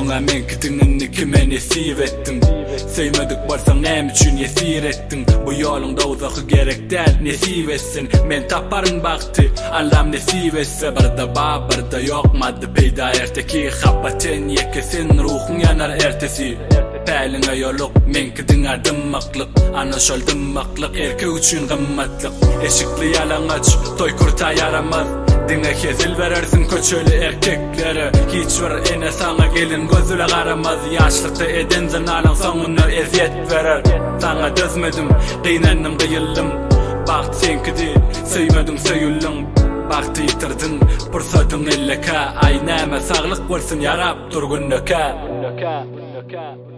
Şoňa men kidiňini kime nesip etdiň? Söýmedik bolsaň näme üçin ýesir etdiň? Bu ýoluň dowzaky gerek däl, nesip etsin. Men taparyň bagty, Allam nesip etse. Birde ba, birde ýok maddy peýda erteki. Hapaten ýekesin, ruhyň ýanar ertesi. Päliňe ýoluk, men kidiňe dymmaklyk. Ana şol dymmaklyk erkek üçin gymmatlyk. Eşikli ýalaňaç, toý kurta yaramaz. Diňe kezil berersin köçeli erkeklere. Hiç bir ene sana gelin gözüle garamaz. Ýaşlykda eden zanalyň soňuna eziyet berer. Sana dözmedim, gynannym gyýyldym. Baxt senkidi, söýmedim söýüldüm. Bagty ýitirdin, pursatyň elleka. Ay näme saglyk bolsun yarap durgun nöka.